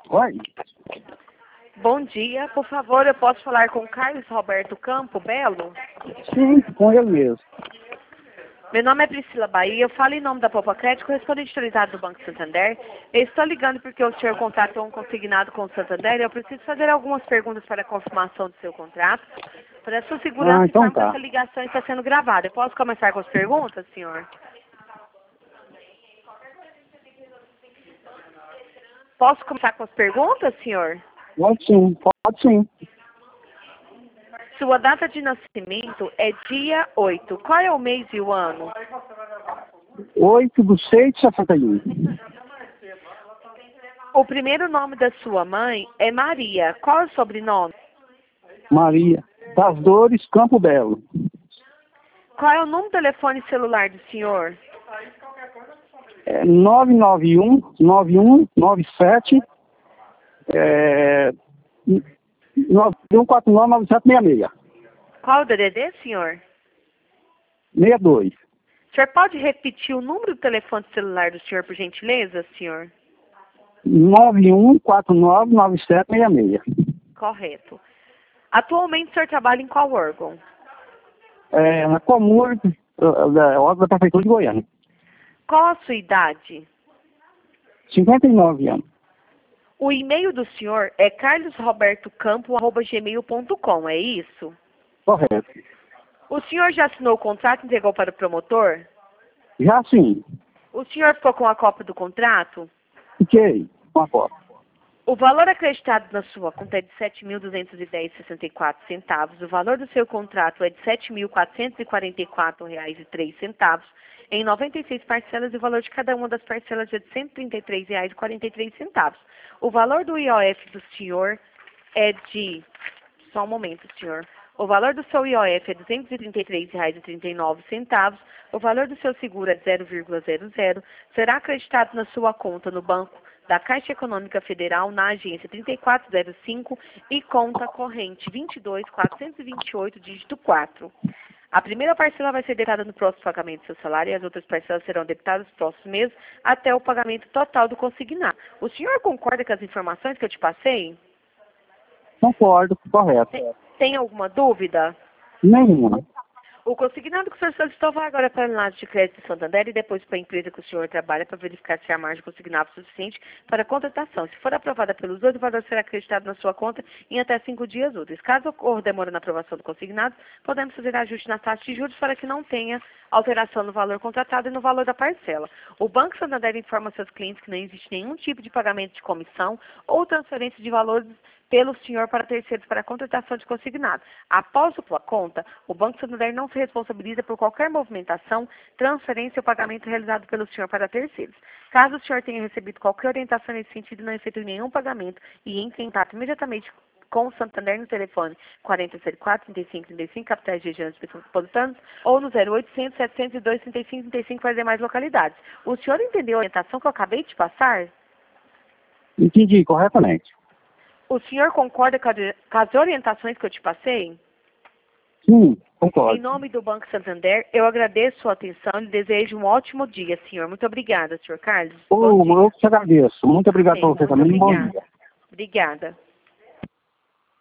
Oi? Bom dia, por favor, eu posso falar com Carlos Roberto Campo Belo? Sim, com ele mesmo. Meu nome é Priscila Bahia, eu falo em nome da Popa Crédito, correspondente autorizado do Banco Santander. Eu estou ligando porque o senhor contratou um consignado com o Santander e eu preciso fazer algumas perguntas para a confirmação do seu contrato. Para a sua segurança, Então informo que tá. essa ligação está sendo gravada. Eu posso começar com as perguntas, senhor? Posso começar com as perguntas, senhor? Pode sim, pode sim. Sua data de nascimento é dia 8. Qual é o mês e o ano? 8/6/61. O primeiro nome da sua mãe é Maria. Qual é o sobrenome? Maria. Das Dores, Campo Belo. Qual é o número de telefone celular do senhor? 991-9197 9149-9766. Qual é o DDD, senhor? 62. O senhor pode repetir o número do telefone celular do senhor, por gentileza, senhor? 9149-9766. Correto. Atualmente o senhor trabalha em qual órgão? Na Comur, órgão da Prefeitura de Goiânia. Qual a sua idade? 59 anos. O e-mail do senhor é carlosrobertocampo@gmail.com, é isso? Correto. O senhor já assinou o contrato e entregou para o promotor? Já sim. O senhor ficou com a cópia do contrato? Fiquei com a foto. O valor acreditado na sua conta é de R$ 7.210,64. O valor do seu contrato é de R$ 7.444,03 em 96 parcelas e o valor de cada uma das parcelas é de R$ 133,43. O valor do IOF do senhor é de... Só um momento, senhor. O valor do seu IOF é R$ 233,39. O valor do seu seguro é 0,00. Será acreditado na sua conta no banco da Caixa Econômica Federal, na agência 3405 e conta corrente 22.428, dígito 4. A primeira parcela vai ser debitada no próximo pagamento do seu salário e as outras parcelas serão debitadas nos próximos meses até o pagamento total do consignado. O senhor concorda com as informações que eu te passei? Concordo, correto. Tem alguma dúvida? Nenhuma. O consignado que o senhor solicitou vai agora para a análise de crédito de Santander e depois para a empresa que o senhor trabalha para verificar se a margem consignada é suficiente para a contratação. Se for aprovada pelos dois, o valor será acreditado na sua conta em até 5 dias úteis. Caso ocorra demora na aprovação do consignado, podemos fazer ajuste na taxa de juros para que não tenha alteração no valor contratado e no valor da parcela. O Banco Santander informa seus clientes que não existe nenhum tipo de pagamento de comissão ou transferência de valores pelo senhor para terceiros para a contratação de consignado. Após a conta, o Banco Santander não se responsabiliza por qualquer movimentação, transferência ou pagamento realizado pelo senhor para terceiros. Caso o senhor tenha recebido qualquer orientação nesse sentido e não efetue nenhum pagamento e entre em contato imediatamente com o Santander no telefone 4004-3535, capitais de regiões metropolitanas, ou no 0800-702-3535 para as demais localidades. O senhor entendeu a orientação que eu acabei de passar? Entendi corretamente. O senhor concorda com as orientações que eu te passei? Sim, Em concordo. nome do Banco Santander, eu agradeço sua atenção e desejo um ótimo dia, senhor. Muito obrigada, senhor Carlos. Bom dia. Eu te agradeço. Muito obrigado Sim, por você muito também. Bom obrigada. dia. Obrigada.